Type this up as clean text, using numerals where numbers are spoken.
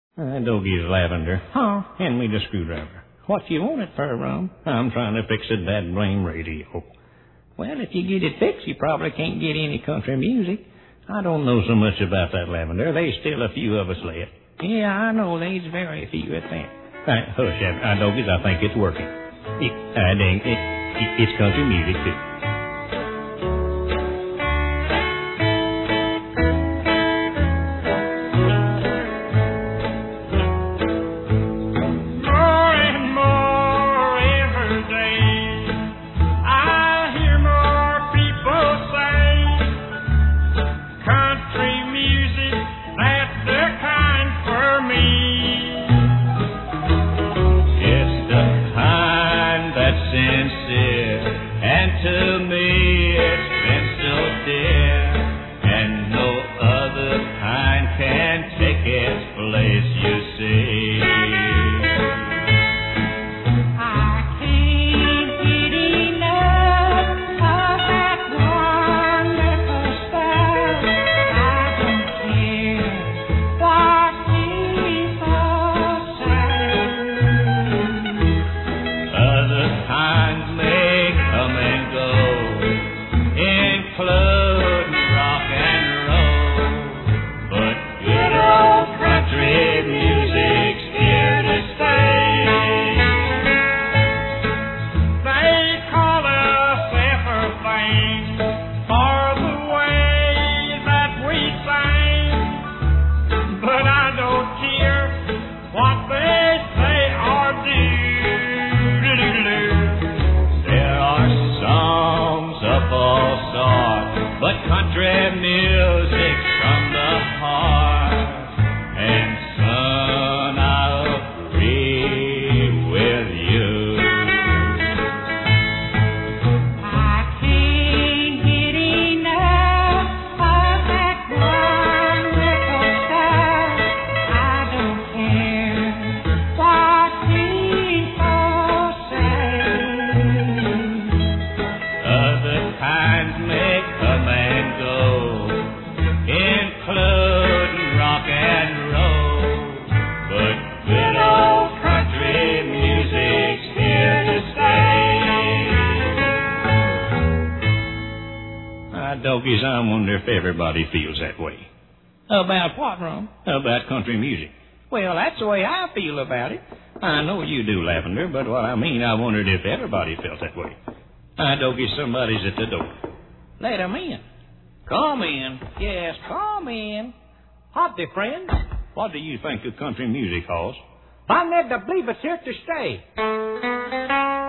Doggy's Lavender. Huh? Hand me the screwdriver. What you want it for, Rum? I'm trying to fix that blame radio. Well, if you get it fixed, you probably can't get any country music. I don't know so much about that, Lavender. There's still a few of us left. Yeah, I know. There's very few at that. Hush, Doggies. I think it's working. It's country music, too. Doggies, I wonder if everybody feels that way. About what, Rum? About country music. Well, that's the way I feel about it. I know you do, Lavender, but what I mean, I wondered if everybody felt that way. Doggies, somebody's at the door. Let him in. Come in. Yes, come in. Howdy, friends. What do you think of country music, Hoss? I never believe it's here to stay.